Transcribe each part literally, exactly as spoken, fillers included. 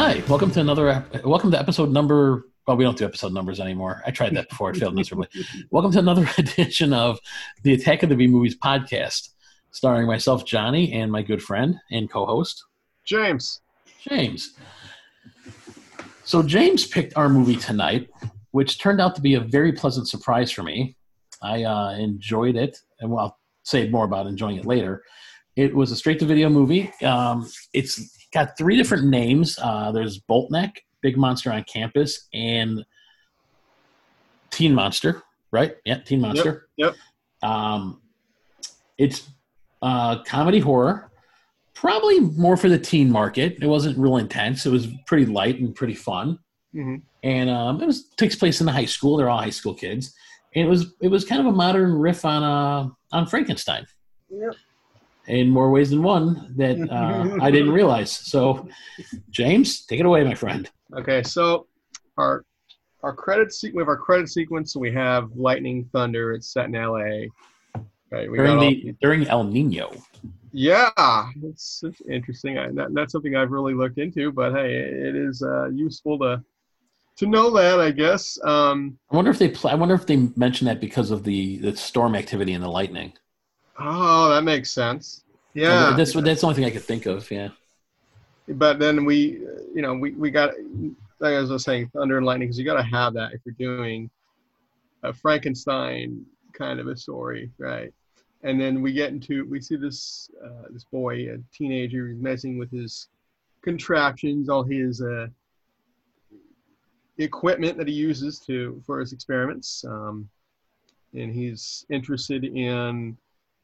Hi, welcome to another. ep- Welcome to episode number. Well, we don't do episode numbers anymore. I tried that before; it failed miserably. Welcome to another edition of the Attack of the B Movies podcast, starring myself, Johnny, and my good friend and co-host James. James. So James picked our movie tonight, which turned out to be a very pleasant surprise for me. I uh, enjoyed it, and well, I'll say more about enjoying it later. It was a straight-to-video movie. Um, it's got three different names. Uh, there's Boltneck, Big Monster on Campus, and Teen Monster, right? Yeah, Teen Monster. Yep. Um, it's uh, comedy horror, probably more for the teen market. It wasn't real intense. It was pretty light and pretty fun. Mm-hmm. And um, it was takes place in the high school. They're all high school kids. And it was it was kind of a modern riff on uh, on Frankenstein. Yep. In more ways than one that uh, I didn't realize. So, James, take it away, my friend. Okay, so our our credit se- we have our credit sequence. So we have lightning, thunder. It's set in L A. Right, we During got all, the during El Nino. yeah, it's, it's interesting. I, not, not something I've really looked into, but hey, it is uh, useful to to know that, I guess. Um, I wonder if they pl- I wonder if they mentioned that because of the, the storm activity and the lightning. oh, that makes sense. Yeah, that's that's the only thing I could think of. Yeah. but then we, you know, we we got, like I was saying, thunder and lightning, because you got to have that if you're doing a Frankenstein kind of a story, right? And then we get into, we see this uh, this boy, a teenager, who's messing with his contraptions, all his uh, equipment that he uses to for his experiments, um, and he's interested in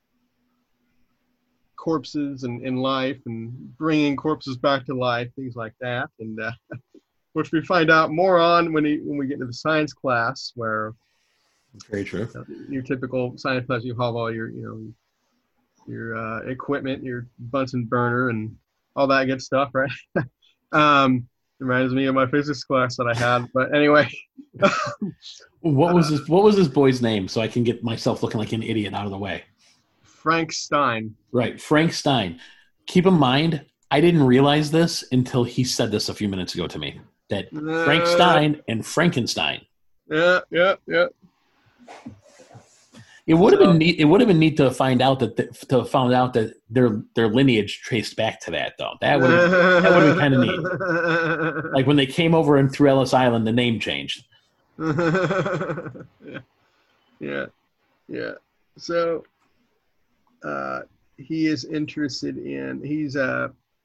corpses and in life and bringing corpses back to life, things like that, and uh, which we find out more on when he when we get into the science class, where Very true. you know, your typical science class, you have all your you know your uh, equipment, your Bunsen burner, and all that good stuff, right? um, reminds me of my physics class that I had, but anyway. What was this? What was this boy's name? So I can get myself looking like an idiot out of the way. Frank Stein. Right, Frank Stein. Keep in mind, I didn't realize this until he said this a few minutes ago to me. That Uh, Frank Stein and Frankenstein. Yeah, yeah, yeah. It would have So- been neat. It would have been neat to find out that th- to found out that their their lineage traced back to that, though. That would have that would have been kind of neat. Like when they came over and through Ellis Island, the name changed. yeah, yeah, yeah. So uh, he is interested in. He's uh,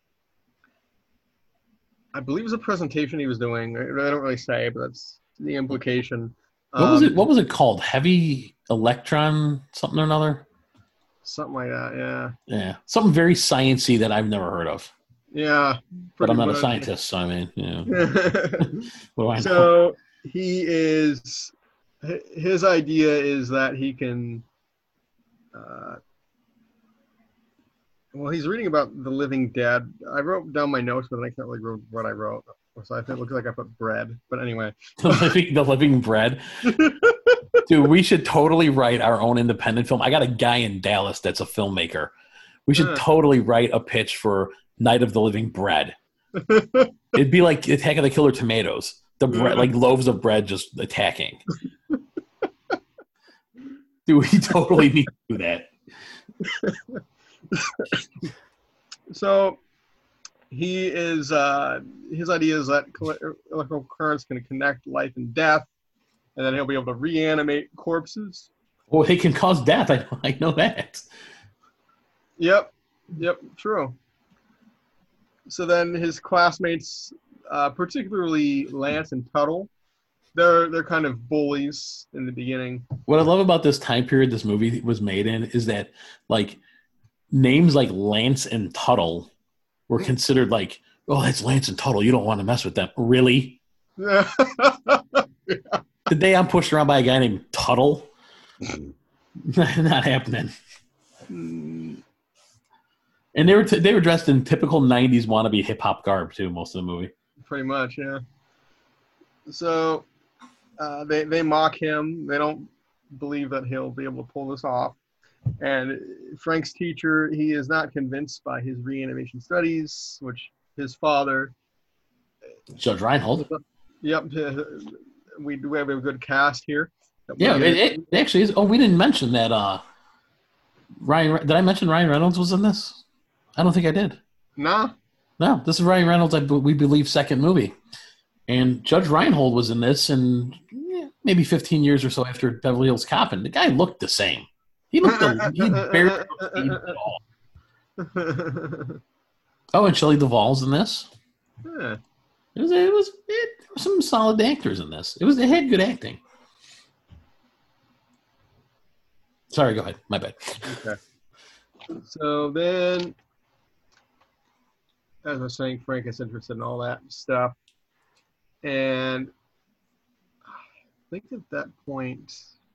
I believe it was a presentation he was doing. I don't really say, but that's the implication. What was Um, it? What was it called? Heavy electron something or another? Something like that. Yeah, Yeah, something very sciencey that I've never heard of. yeah. But I'm not a much. scientist, so I mean, you know, what do I know? So he is. His idea is that he can. Uh, well, he's reading about the living dead. I wrote down my notes, but I can't really read what I wrote. So I think it looks like I put bread. But anyway. the, living, the living bread. Dude, we should totally write our own independent film. I got a guy in Dallas that's a filmmaker. We should Uh. totally write a pitch for Night of the Living Bread. It'd be like Attack of the Killer Tomatoes. The bread, like loaves of bread just attacking. Dude, we totally need to do that. So he is, uh, his idea is that electrical currents can connect life and death, and then he'll be able to reanimate corpses. Well, they can cause death. I, I know that. Yep, yep, true. So then his classmates, uh, particularly Lance and Tuttle, they're they're kind of bullies in the beginning. What I love about this time period this movie was made in is that, like, names like Lance and Tuttle were considered like, oh, that's Lance and Tuttle. You don't want to mess with them. Really? Yeah. The day I'm pushed around by a guy named Tuttle, not happening. Mm, And they were t- they were dressed in typical nineties wannabe hip hop garb too. Most of the movie. pretty much, yeah. So uh, they they mock him. They don't believe that he'll be able to pull this off. And Frank's teacher, he is not convinced by his reanimation studies, which his father Judge Reinhold. Yep. We do have a good cast here. Yeah, it, it actually is. Oh, we didn't mention that. Uh, Ryan, did I mention Ryan Reynolds was in this? I don't think I did. Nah. No, this is Ryan Reynolds, I, we believe, second movie. And Judge Reinhold was in this, and yeah, maybe fifteen years or so after Beverly Hills Cop, and the guy looked the same. He looked a, he barely looked at all. Oh, and Shelley Duvall's in this. Yeah. It was it was it, there were some solid actors in this. It was it had good acting. Sorry, go ahead. My bad. Okay. So then, as I was saying, Frank is interested in all that stuff, and I think at that point,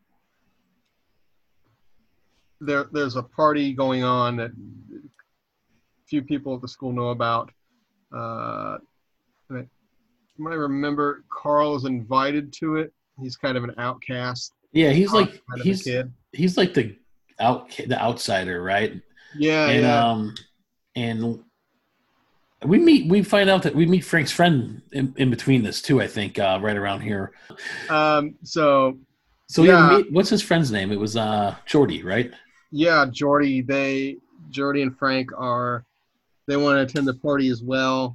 there there's a party going on that few people at the school know about. Uh, and I, you might remember Carl is invited to it. He's kind of an outcast. Yeah, he's like kind of he's kid. he's like the out the outsider, right? Yeah, and yeah. um and we meet we find out that we meet Frank's friend in, in between this too. I think uh, right around here. Um. So. So yeah. yeah, meet, what's his friend's name? It was uh Jordy, right? Yeah, Jordy. They Jordy and Frank are. They want to attend the party as well.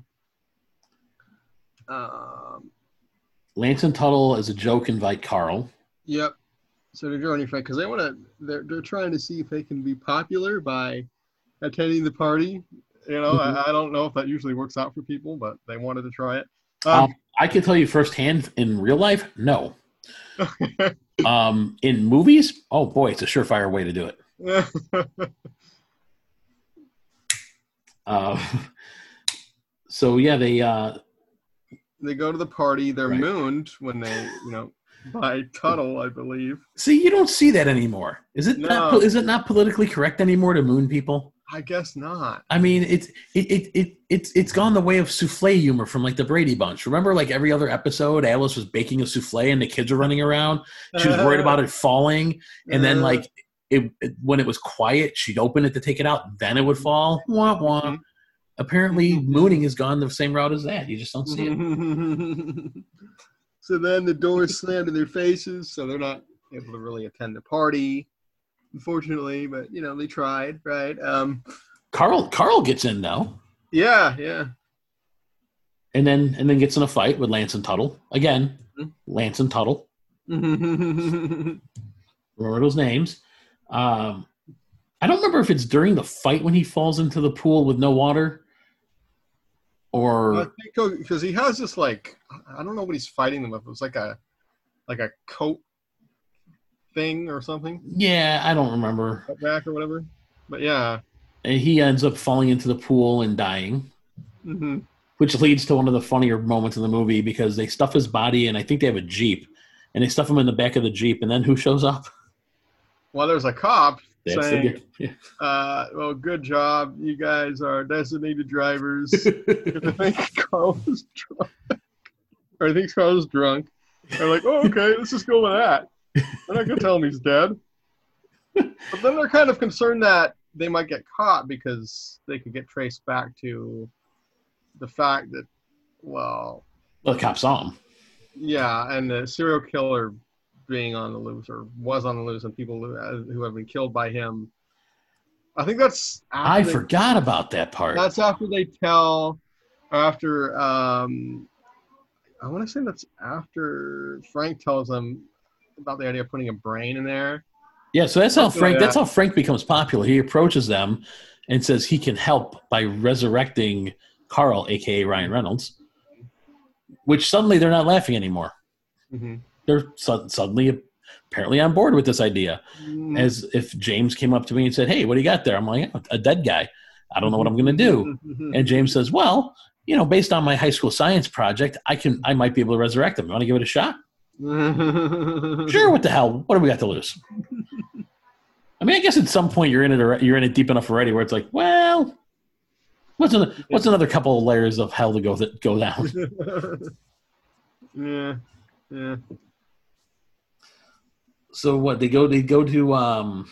Um. Lance and Tuttle, as a joke, invite Carl. Yep. So they're joining Frank because they want to. They're they're trying to see if they can be popular by attending the party. You know, Mm-hmm. I, I don't know if that usually works out for people, but they wanted to try it. Um, Um, I can tell you firsthand in real life, no. um, in movies, oh boy, it's a surefire way to do it. Uh, so yeah, they uh, they go to the party. They're Right. mooned when they, you know, by Tuttle, I believe. see you don't see that anymore. Is it not? No. Is it not politically correct anymore to moon people? I guess not. I mean, it's it, it it it's it's gone the way of souffle humor from like the Brady Bunch. Remember, like every other episode, Alice was baking a souffle and the kids were running around. She was worried about it falling, and then like it, it when it was quiet, she'd open it to take it out, then it would fall. Wah wah. Mhm. Apparently, mooning has gone the same route as that. You just don't see it. So then the doors slammed in their faces, so they're not able to really attend the party, unfortunately. But you know, they tried, right? Um, Carl Carl gets in though, yeah, yeah. and then and then gets in a fight with Lance and Tuttle again. Mhm. Lance and Tuttle. Remember those names. Um, I don't remember if it's during the fight when he falls into the pool with no water, I or think because he has this like I don't know what he's fighting them with. It was like a like a coat thing or something, yeah, I don't remember. cut back or whatever. But yeah. And he ends up falling into the pool and dying, Mm-hmm. which leads to one of the funnier moments in the movie because they stuff his body, and I think they have a Jeep, and they stuff him in the back of the Jeep, and then who shows up? Well, there's a cop That's saying, the yeah. uh, well, good job. You guys are designated drivers. I think Carl was drunk. Or I think Carl was drunk. They're like, oh, okay, let's just go with that. They're not going to tell him he's dead. But then they're kind of concerned that they might get caught because they could get traced back to the fact that, well, Well, the cop saw him. yeah, and the serial killer being on the loose or was on the loose and people who, who have been killed by him. I think that's after I they- forgot about that part. That's after they tell, after, um, I want to say that's after Frank tells them about the idea of putting a brain in there. Yeah, so that's how Something Frank. like That's that. how Frank becomes popular. He approaches them and says he can help by resurrecting Carl, aka Ryan Reynolds. Which suddenly they're not laughing anymore. Mm-hmm. They're su- suddenly apparently on board with this idea. Mm-hmm. As if James came up to me and said, "Hey, what do you got there?" I'm like, "A dead guy. I don't know what I'm going to do." And James says, "Well, you know, based on my high school science project, I can. I might be able to resurrect him. You want to give it a shot?" Sure. What the hell? What do we got to lose? I mean, I guess at some point you're in it. Or you're in it deep enough already, where it's like, well, what's another, what's another couple of layers of hell to go th- go down? yeah, yeah. So what? They go. They go to. Um,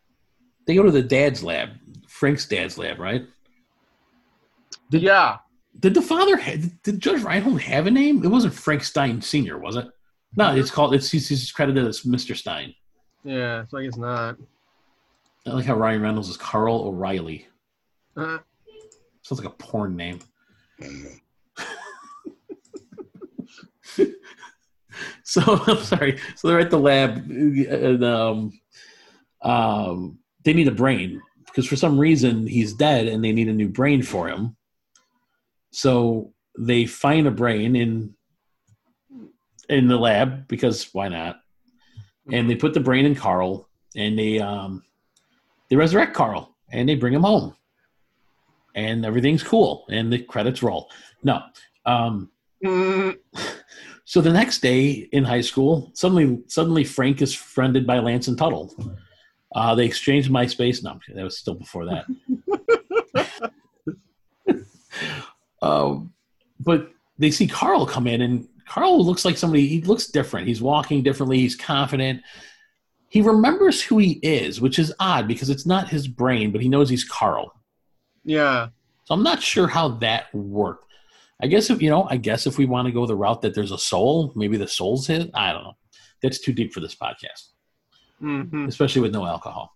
they go to the dad's lab, Frank's dad's lab, right? Yeah, Did the father? Did Judge Reinhold have a name? It wasn't Frank Stein Senior, was it? No, it's called. It's he's, he's credited as Mister Stein. Yeah, so I guess not. I like how Ryan Reynolds is Carl O'Reilly. Uh, Sounds like a porn name. So I'm sorry. So they're at the lab, and um, um, they need a brain because for some reason he's dead, and they need a new brain for him. So they find a brain in in the lab because why not? And they put the brain in Carl, and they um, they resurrect Carl, and they bring him home, and everything's cool, and the credits roll. No. Um, mm, So the next day in high school, suddenly suddenly Frank is friended by Lance and Tuttle. Uh, they exchanged MySpace. No, that was still before that. um, but they see Carl come in, and Carl looks like somebody. He looks different. He's walking differently. He's confident. He remembers who he is, which is odd because it's not his brain, but he knows he's Carl. yeah. So I'm not sure how that worked. I guess if you know, I guess if we want to go the route that there's a soul, maybe the soul's his. I don't know. That's too deep for this podcast, Mm-hmm. especially with no alcohol.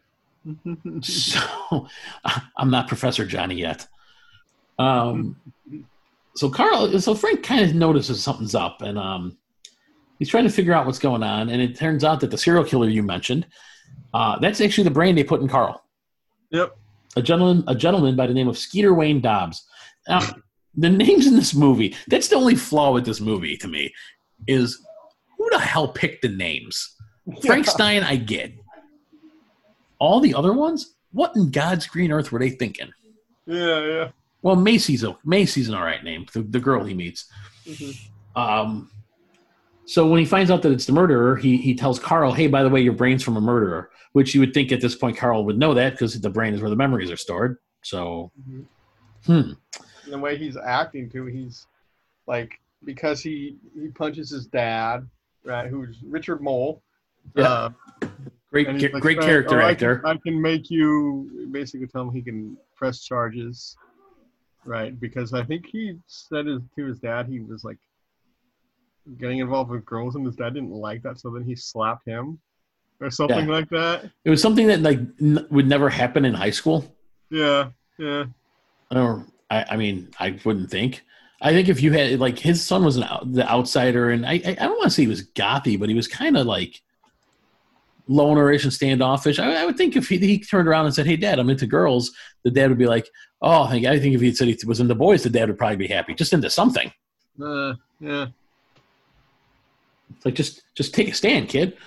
So I'm not Professor Johnny yet. Um, so Carl, so Frank kind of notices something's up, and um, he's trying to figure out what's going on. And it turns out that the serial killer you mentioned, uh, that's actually the brain they put in Carl. Yep. A gentleman, a gentleman by the name of Skeeter Wayne Dobbs. Now, the names in this movie, that's the only flaw with this movie to me, is who the hell picked the names? Frank Stein, I get. All the other ones, what in God's green earth were they thinking? Yeah, yeah. Well, Macy's a, Macy's an all right name, the, the girl he meets. Mm-hmm. Um, so when he finds out that it's the murderer, he he tells Carl, hey, by the way, your brain's from a murderer, which you would think at this point Carl would know that because the brain is where the memories are stored. So, Mm-hmm. hmm. And the way he's acting too, he's like because he he punches his dad, right? Who's Richard Mole. Yeah. Uh, Great, and he's like, great "Frank, character oh, I actor. can, I can make you basically tell him he can press charges, right? Because I think he said his, to his dad he was like getting involved with girls, and his dad didn't like that, so then he slapped him or something Yeah. like that. It was something that like n- would never happen in high school. Yeah, yeah, Or I, I mean, I wouldn't think. I think if you had like his son was an out, the outsider, and I, I, I don't want to say he was gothy, but he was kind of like lonerish and standoffish. I, I would think if he, he turned around and said, "Hey, Dad, I'm into girls," the dad would be like, "Oh, I think, I think if he said he was into boys, the dad would probably be happy. Just into something. uh, yeah." It's like just just take a stand, kid."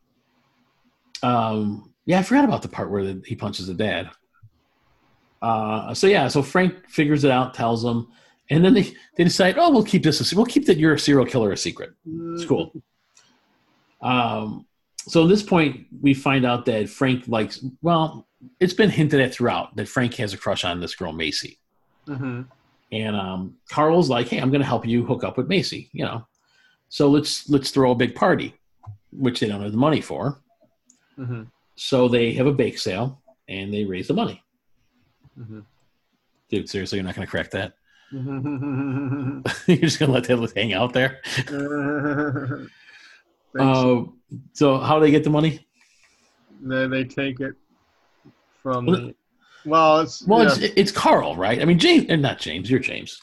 Um, yeah, I forgot about the part where the, he punches the dad. Uh, so yeah, so Frank figures it out, tells him, and then they, they decide, oh, we'll keep this, a, we'll keep that you're a serial killer a secret. It's cool. Um, so at this point, we find out that Frank likes, well, it's been hinted at throughout that Frank has a crush on this girl, Macy. Mm-hmm. And um, Carl's like, hey, I'm going to help you hook up with Macy, you know. So let's let's throw a big party, which they don't have the money for. Mm-hmm. So they have a bake sale, and they raise the money. Mm-hmm. Dude, seriously, you're not going to crack that? Mm-hmm. You're just going to let that hang out there? uh, so how do they get the money? Then they take it from Well, the. Well, it's Well, yeah. it's, it's Carl, right? I mean, James, and not James. You're James.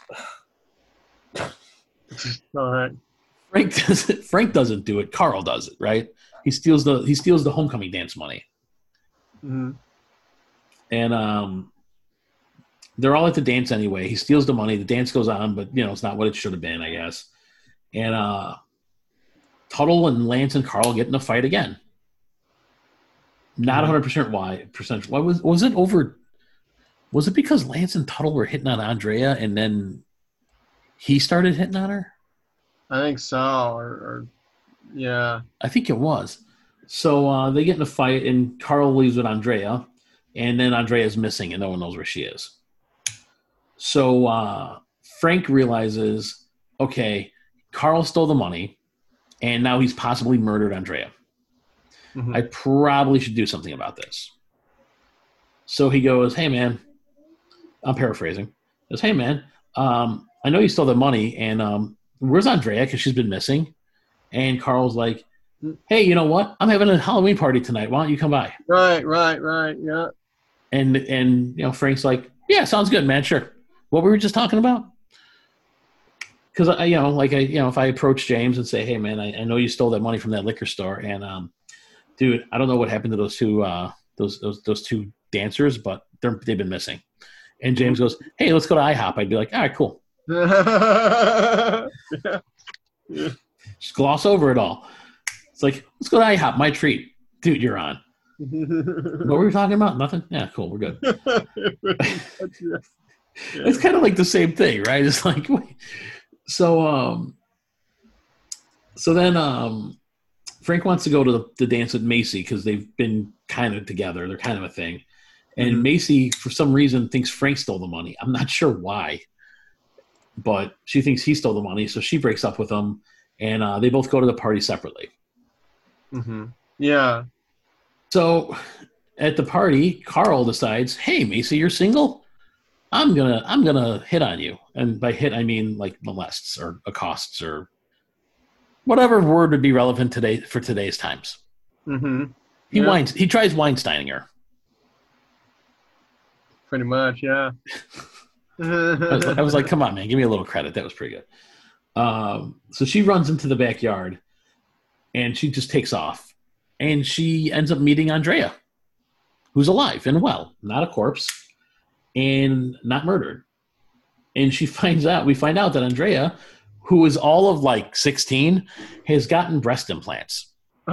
All right. Frank doesn't. Frank doesn't do it. Carl does it, right? He steals the he steals the homecoming dance money, Mm-hmm. and um, they're all at the dance anyway. He steals the money. The dance goes on, but you know it's not what it should have been, I guess. And uh, Tuttle and Lance and Carl get in a fight again. Not one hundred percent why percent. Why was was it over? Was it because Lance and Tuttle were hitting on Andrea, and then he started hitting on her? I think so. Or, or yeah. I think it was. So uh, they get in a fight, and Carl leaves with Andrea, and then Andrea's missing, and no one knows where she is. So uh, Frank realizes, okay, Carl stole the money, and now he's possibly murdered Andrea. Mm-hmm. I probably should do something about this. So he goes, hey, man, I'm paraphrasing. He goes, hey, man, um, I know you stole the money, and um, where's Andrea? Because she's been missing. And Carl's like, hey, you know what? I'm having a Halloween party tonight. Why don't you come by? Right, right, right. Yeah. And and you know, Frank's like, yeah, sounds good, man. Sure. What were we just talking about? Because I, you know, like I, you know, if I approach James and say, hey, man, I, I know you stole that money from that liquor store, and um, dude, I don't know what happened to those two, uh, those those those two dancers, but they're they've been missing. And James goes, hey, let's go to IHOP. I'd be like, all right, cool. yeah. Yeah. Just gloss over it all. It's like, let's go to IHOP. My treat. Dude, you're on. What were we talking about? Nothing? Yeah, cool. We're good. yeah. It's kind of like the same thing, right? It's like, wait. So, um, so then um, Frank wants to go to the, the dance with Macy because they've been kind of together. They're kind of a thing. And mm-hmm. Macy, for some reason, thinks Frank stole the money. I'm not sure why, but she thinks he stole the money. So she breaks up with him, and uh, they both go to the party separately. Mm-hmm. Yeah. So at the party, Carl decides, hey, Macy, you're single? I'm gonna I'm gonna hit on you. And by hit, I mean like molests or accosts or whatever word would be relevant today for today's times. Mm-hmm. He yeah. wines he tries Weinsteining her. Pretty much, yeah. I, was, I was like, come on, man, give me a little credit. That was pretty good. Um, so she runs into the backyard, and she just takes off. And she ends up meeting Andrea, who's alive and well, not a corpse, and not murdered. And she finds out, we find out that Andrea, who is all of like sixteen, has gotten breast implants.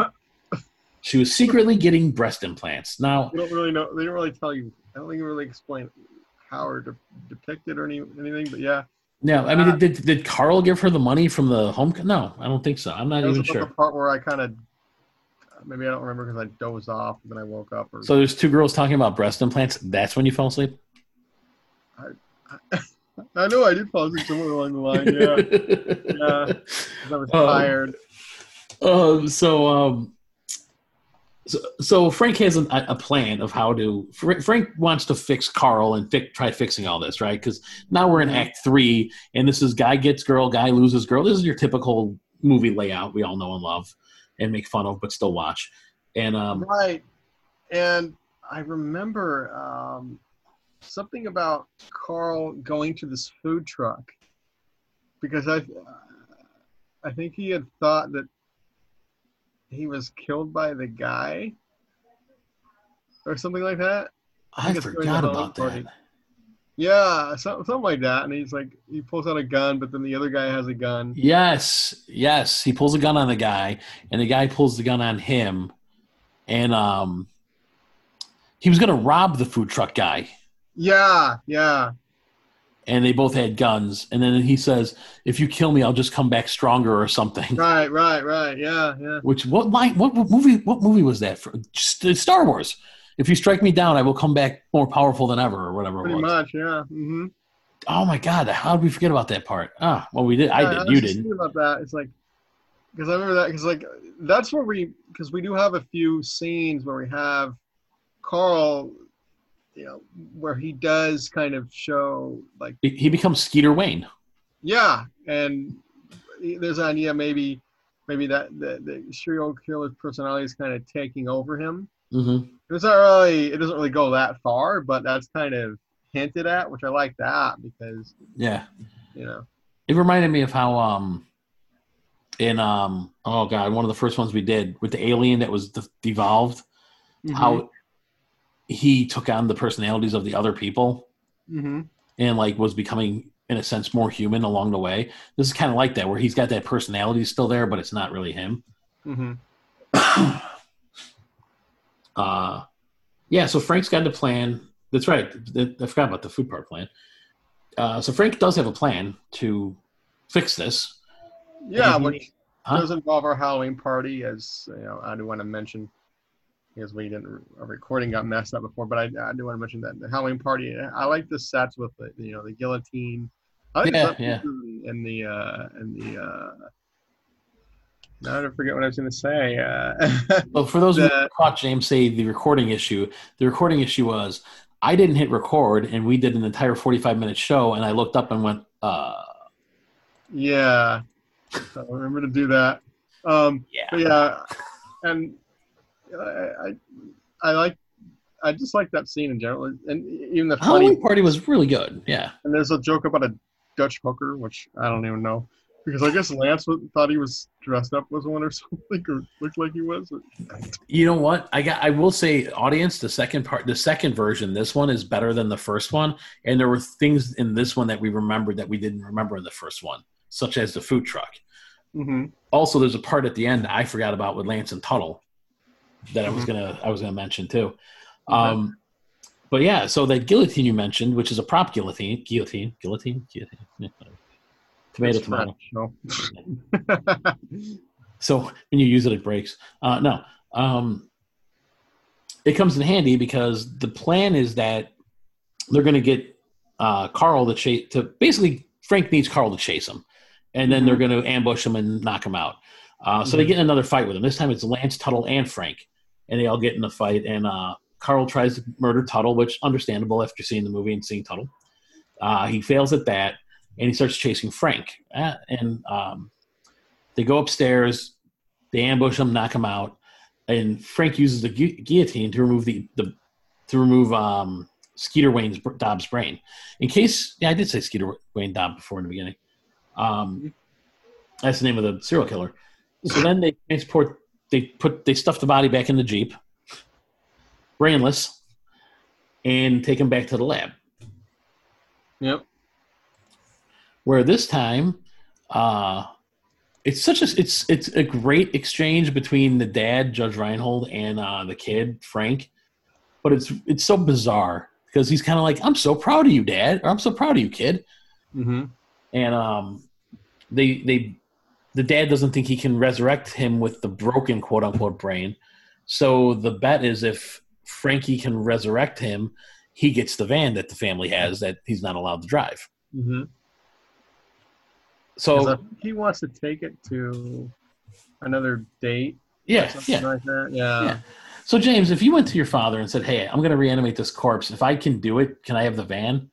She was secretly getting breast implants. Now, they don't really know. They don't really tell you. I don't think you really explain how or de- depict it or any, anything, but yeah. No, I mean, uh, did did Carl give her the money from the home? No, I don't think so. I'm not even sure. The part where I kind of, maybe I don't remember because I dozed off and then I woke up. Or, so there's two girls talking about breast implants. That's when you fell asleep? I, I, I know I did fall asleep somewhere along the line, yeah. yeah, I was um, tired. Um, so, um, So, so Frank has a, a plan of how to. Frank wants to fix Carl and fi- try fixing all this, right? Because now we're in Act Three, and this is guy gets girl, guy loses girl. This is your typical movie layout we all know and love, and make fun of, but still watch. And um, right, and I remember um, something about Carl going to this food truck because I, I think he had thought that he was killed by the guy or something like that. I, I forgot about party. that. Yeah, something, something like that. And he's like, he pulls out a gun, but then the other guy has a gun. Yes, yes. He pulls a gun on the guy, and the guy pulls the gun on him. And um, he was going to rob the food truck guy. Yeah, yeah. And they both had guns. And then he says, if you kill me, I'll just come back stronger or something. Right, right, right. Yeah, yeah. Which, what line, what, what movie What movie was that? For? Star Wars. If you strike me down, I will come back more powerful than ever or whatever Pretty it was. much, yeah. Mm-hmm. Oh, my God. How did we forget about that part? Ah, well, we did. Yeah, I did. I you didn't. about that. It's like, because I remember that, because like, that's where we, because we do have a few scenes where we have Carl, you know, where he does kind of show like he becomes Skeeter Wayne. Yeah, and there's an idea maybe, maybe that the, the serial killer's personality is kind of taking over him. Mm-hmm. It's not really, it doesn't really go that far, but that's kind of hinted at, which I like that because yeah, you know, it reminded me of how um in um oh god one of the first ones we did with the alien that was de- devolved, mm-hmm. how he took on the personalities of the other people, mm-hmm. and like was becoming in a sense more human along the way. This is kind of like that, where he's got that personality still there, but it's not really him. Mm-hmm. uh, yeah. So Frank's got a plan. That's right. I forgot about the food park plan. Uh, so Frank does have a plan to fix this. Yeah, which huh? does involve our Halloween party, as you know. I do want to mention. Because we didn't, our recording got messed up before, but I, I do want to mention that the Halloween party. I like the sets with the, you know, the guillotine. I like yeah, the yeah. And the, uh, and the, uh, now I forget what I was going to say. Uh, well, for those the, who caught James say the recording issue, the recording issue was I didn't hit record, and we did an entire forty-five minute show, and I looked up and went, Uh, Yeah, I remember to do that. Um, yeah. But yeah, and I, I, I like, I just like that scene in general, and even the funny. Halloween Party was really good. Yeah. And there's a joke about a Dutch hooker, which I don't even know, because I guess Lance was, thought he was dressed up as one or something, or looked like he was. You know what? I got. I will say, audience, the second part, the second version, this one is better than the first one, and there were things in this one that we remembered that we didn't remember in the first one, such as the food truck. Mm-hmm. Also, there's a part at the end I forgot about with Lance and Tuttle that I was Mm-hmm. gonna I was gonna mention too. Okay. Um, but yeah, so that guillotine you mentioned, which is a prop guillotine, guillotine, guillotine, guillotine, yeah, tomato, It's tomato. French, no. So when you use it, it breaks. Uh, no, um, it comes in handy because the plan is that they're going to get uh, Carl to chase. To basically, Frank needs Carl to chase him, and then Mhm. they're going to ambush him and knock him out. Uh, so they Mhm. get in another fight with him. This time it's Lance, Tuttle, and Frank, and they all get in a fight. And uh, Carl tries to murder Tuttle, which understandable after seeing the movie and seeing Tuttle. Uh, he fails at that, and he starts chasing Frank. Uh, and um, they go upstairs. They ambush him, knock him out, and Frank uses the gu- guillotine to remove the, the to remove um, Skeeter Wayne's Dobbs' brain. In case, yeah, I did say Skeeter Wayne Dobbs before in the beginning. Um, that's the name of the serial killer. So then they transport, they put, they stuff the body back in the Jeep, brainless, and take him back to the lab. Yep. Where this time, uh, it's such a it's it's a great exchange between the dad, Judge Reinhold, and uh, the kid, Frank. But it's it's so bizarre because he's kind of like, "I'm so proud of you, Dad," or "I'm so proud of you, kid." Mm-hmm. And um, they they the dad doesn't think he can resurrect him with the broken quote unquote brain. So the bet is if Frankie can resurrect him, he gets the van that the family has that he's not allowed to drive. Mm-hmm. So I think he wants to take it to another date. yeah, Or something yeah, like that. Yeah. yeah. So James, if you went to your father and said, "Hey, I'm going to reanimate this corpse. If I can do it, can I have the van?"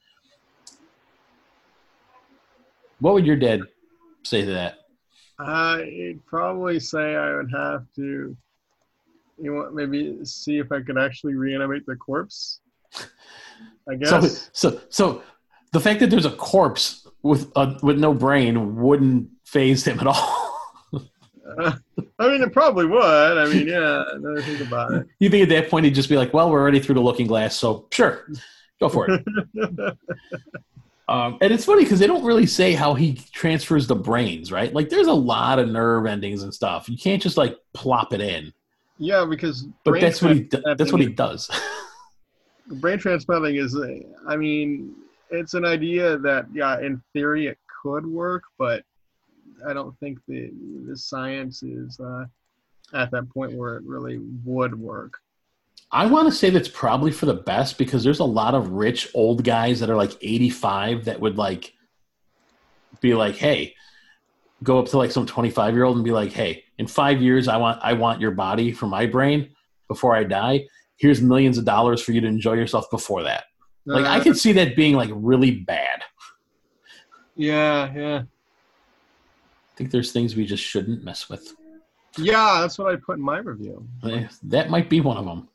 What would your dad say to that? I'd probably say I would have to, you want maybe see if I could actually reanimate the corpse. I So, guess. so, so the fact that there's a corpse with a, with no brain wouldn't phase him at all. Uh, I mean, it probably would. I mean, yeah. Now that I think about it. You think at that point he'd just be like, "Well, we're already through the looking glass, so sure, go for it." Um, and it's funny because they don't really say how he transfers the brains, right? Like, there's a lot of nerve endings and stuff. You can't just like plop it in. Yeah, because But brain that's what he do- transplanting that's what he is- does. brain transplanting is, I mean, it's an idea that, yeah, in theory it could work, but I don't think the the science is uh, at that point where it really would work. I want to say that's probably for the best because there's a lot of rich old guys that are like eighty-five that would like be like, "Hey," go up to like some twenty-five year old and be like, "Hey, in five years, I want I want your body for my brain before I die. Here's millions of dollars for you to enjoy yourself before that." Like, I Uh, could see that being like really bad. yeah, yeah. I think there's things we just shouldn't mess with. Yeah, that's what I put in my review. Eh, That might be one of them.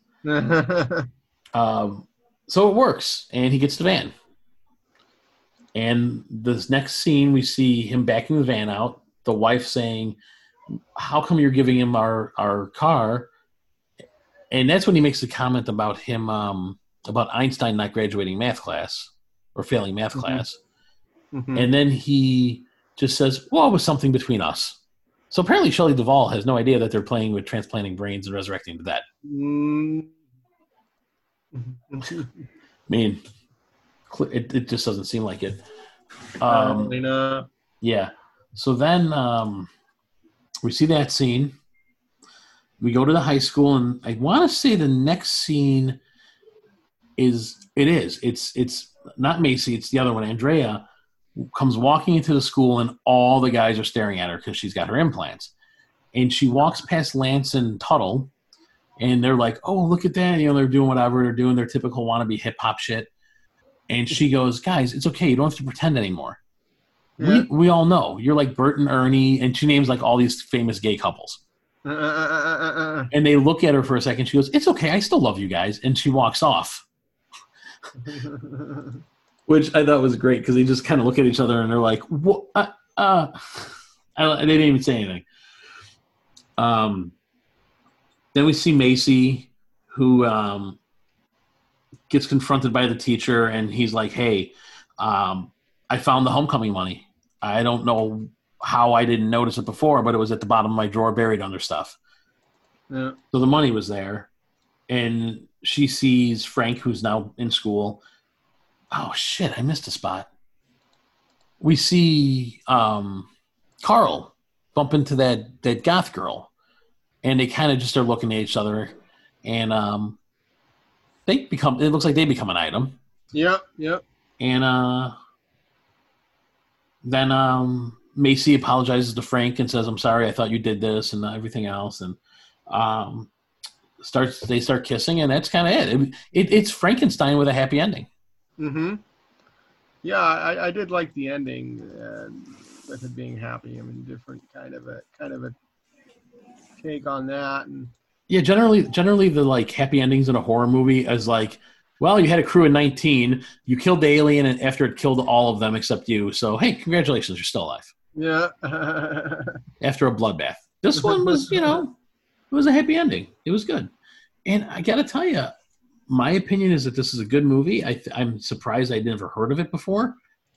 Um, so it works, and he gets the van. And this next scene, we see him backing the van out. The wife saying, "How come you're giving him our our car?" And that's when he makes the comment about him um, about Einstein not graduating math class or failing math Mhm. class. Mhm. And then he just says, "Well, it was something between us." So apparently, Shelley Duvall has no idea that they're playing with transplanting brains and resurrecting the dead. Mm. I mean, cl- it, it just doesn't seem like it. Um, Um, you know, yeah. So then um, we see that scene. We go to the high school, and I want to say the next scene is it is it's it's not Macy, it's the other one. Andrea comes walking into the school, and all the guys are staring at her because she's got her implants. And she walks past Lance and Tuttle, and they're like, "Oh, look at that!" You know, they're doing whatever they're doing, their typical wannabe hip hop shit. And she goes, "Guys, it's okay. You don't have to pretend anymore." Yeah. We we all know you're like Bert and Ernie, and she names like all these famous gay couples. Uh, uh, uh, uh, uh. And they look at her for a second. She goes, "It's okay. I still love you guys," and she walks off. Which I thought was great because they just kind of look at each other and they're like, "What?" Uh, uh. I, they didn't even say anything. Um. Then we see Macy, who um, gets confronted by the teacher, and he's like, "Hey, um, I found the homecoming money. I don't know how I didn't notice it before, but it was at the bottom of my drawer, buried under stuff." Yeah. So the money was there, and she sees Frank, who's now in school. Oh shit! I missed a spot. We see um, Carl bump into that that goth girl, and they kind of just are looking at each other, and um, they become. It looks like they become an item. Yep. Yep. And uh, then um, Macy apologizes to Frank and says, "I'm sorry. I thought you did this," and everything else, and um, starts. They start kissing, and that's kind of it. It, it. It's Frankenstein with a happy ending. Mm-hmm. Yeah, I, I did like the ending uh, with it being happy. I mean, different kind of a kind of a take on that, and Yeah, generally, generally the like happy endings in a horror movie is like, well, you had a crew of nineteen, you killed the alien, and after it killed all of them except you. So hey, congratulations, you're still alive. yeah. After a bloodbath. This one was, you know, it was a happy ending. It was good, and I got to tell you, my opinion is that this is a good movie. I th- I'm surprised I'd never heard of it before.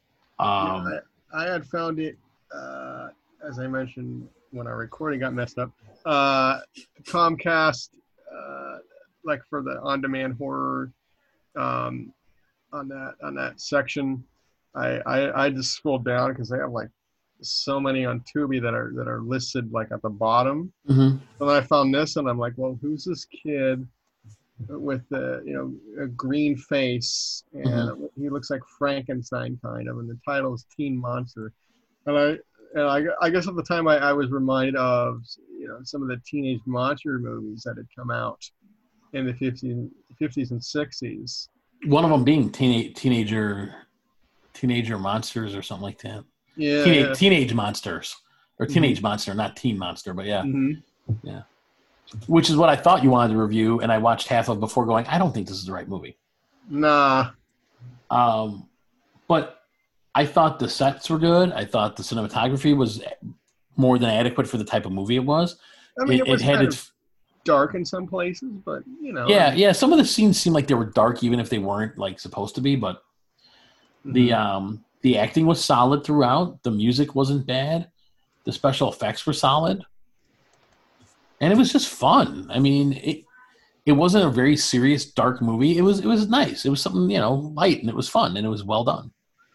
Um, Yeah, I, I had found it, uh, as I mentioned, when our recording got messed up. Uh, Comcast, uh, like for the on-demand horror, um, on that on that section, I I, I just scrolled down because they have like so many on Tubi that are that are listed like at the bottom. mm-hmm. And then I found this, and I'm like, well, who's this kid with the you know a green face, and Mm-hmm. he looks like Frankenstein kind of, and the title is Teen Monster, and I and I, I guess at the time I, I was reminded of you know some of the teenage monster movies that had come out in the fifties and sixties. One of them being teenage teenager teenager monsters or something like that. Yeah, Teenage yeah. teenage monsters or teenage mm-hmm. monster, not teen monster, but yeah, mm-hmm. yeah. Which is what I thought you wanted to review, and I watched half of before going, I don't think this is the right movie. Nah. Um, but I thought the sets were good. I thought the cinematography was more than adequate for the type of movie it was. I mean, it, it was it had kind its, of dark in some places, but you know. Yeah, I mean, yeah. Some of the scenes seemed like they were dark, even if they weren't like supposed to be. But mm-hmm. the um the acting was solid throughout. The music wasn't bad. The special effects were solid. And it was just fun. I mean, it it wasn't a very serious, dark movie. It was it was nice. It was something, you know, light, and it was fun, and it was well done.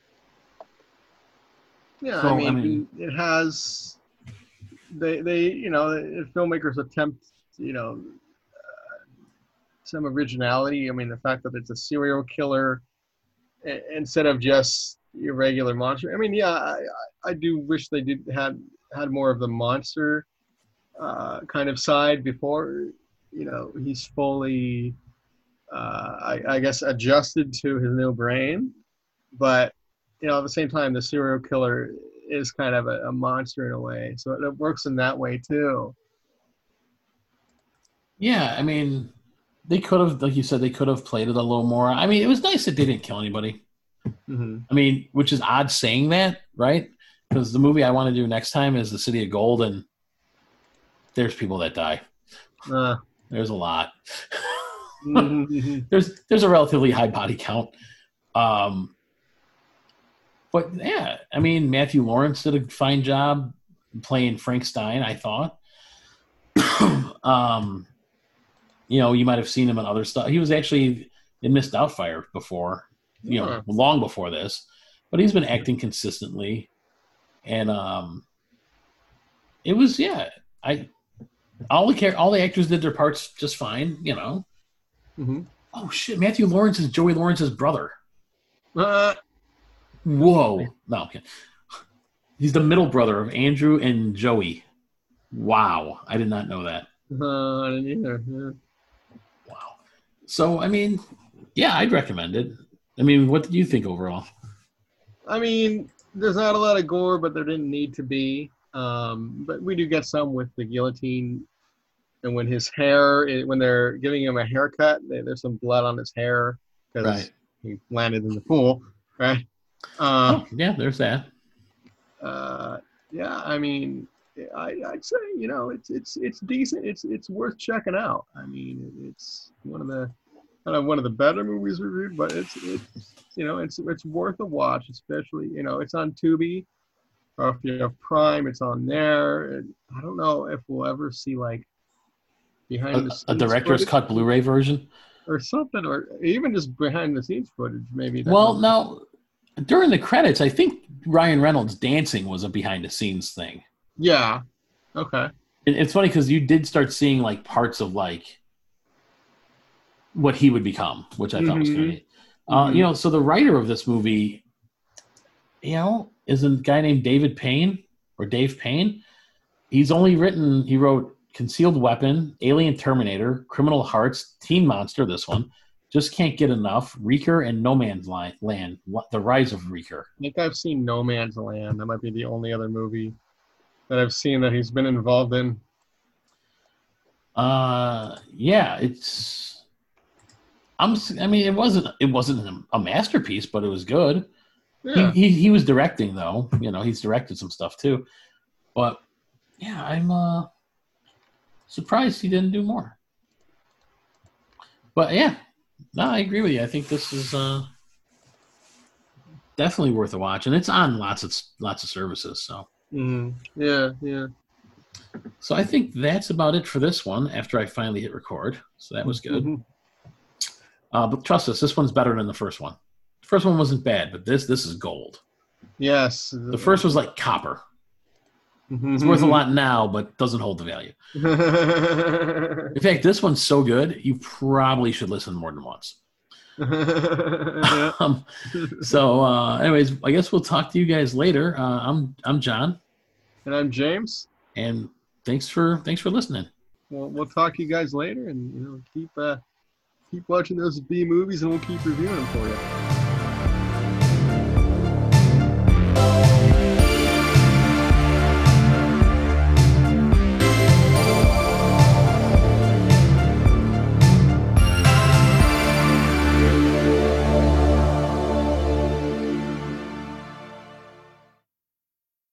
Yeah, so, I, mean, I mean, it has they they you know filmmakers attempt you know uh, some originality. I mean, the fact that it's a serial killer a- instead of just your regular monster. I mean, yeah, I, I do wish they did had had more of the monster uh, kind of side before, you know, he's fully, uh, I, I guess, adjusted to his new brain. But, you know, at the same time, the serial killer is kind of a, a monster in a way. So it, it works in that way, too. Yeah, I mean, they could have, like you said, they could have played it a little more. I mean, it was nice that they didn't kill anybody. Mm-hmm. I mean, which is odd saying that, right? Because the movie I want to do next time is The City of Gold, and there's people that die. Uh, there's a lot. mm-hmm. there's there's a relatively high body count. Um, but yeah, I mean, Matthew Lawrence did a fine job playing Frank Stein, I thought. um, you know, you might have seen him in other stuff. He was actually in Miss Doubtfire before, you know, yeah. long before this. But he's been acting consistently. And um, it was, yeah, I all the all the actors did their parts just fine, you know. Mm-hmm. Oh shit, Matthew Lawrence is Joey Lawrence's brother. Uh, Whoa, no, okay. He's the middle brother of Andrew and Joey. Wow, I did not know that. Uh, I didn't either. Yeah. Wow. So, I mean, yeah, I'd recommend it. I mean, what did you think overall? I mean, there's not a lot of gore, but there didn't need to be. Um, but we do get some with the guillotine, and when his hair, when they're giving him a haircut, there's some blood on his hair because Right. he landed in the pool, right? Uh, Oh, yeah, there's that. uh, yeah, I mean, I, I'd say you know it's it's it's decent. It's it's worth checking out. I mean, it's one of the kind of one of the better movies reviewed, but it's it's you know it's it's worth a watch, especially you know it's on Tubi. Or if you have Prime, it's on there. And I don't know if we'll ever see like behind the A, scenes a director's footage cut Blu-ray version. or something, or even just behind the scenes footage. Maybe. That Well, might- now during the credits, I think Ryan Reynolds dancing was a behind-the-scenes thing. Yeah. Okay. It, it's funny because you did start seeing like parts of like what he would become, which I thought was Mhm. great. Uh, Mhm. you know, so the writer of this movie, you know, is a guy named David Payne or Dave Payne. He's only written, he wrote Concealed Weapon, Alien Terminator, Criminal Hearts, Teen Monster, this one, Just Can't Get Enough, Reeker, and No Man's Land, The Rise of Reeker. I think I've seen No Man's Land. That might be the only other movie that I've seen that he's been involved in. Uh, yeah, it's. I'm. I mean, it wasn't. It wasn't a masterpiece, but it was good. Yeah. He, he he was directing though. You know, he's directed some stuff too. But yeah, I'm uh surprised he didn't do more. But yeah, no, I agree with you. I think this is uh definitely worth a watch, and it's on lots of lots of services. So Mm, yeah. Yeah. so I think that's about it for this one. After I finally hit record, so that was good. Mhm. Uh, but trust us, this one's better than the first one. The first one wasn't bad, but this this is gold. Yes. The first was like copper. Mm-hmm. It's worth a lot now, but doesn't hold the value. In fact, this one's so good, you probably should listen more than once. Yeah. um, so, uh, anyways, I guess we'll talk to you guys later. Uh, I'm I'm John, And I'm James. and thanks for thanks for listening. We'll we'll talk to you guys later, and you know keep uh keep watching those B movies, and we'll keep reviewing them for you.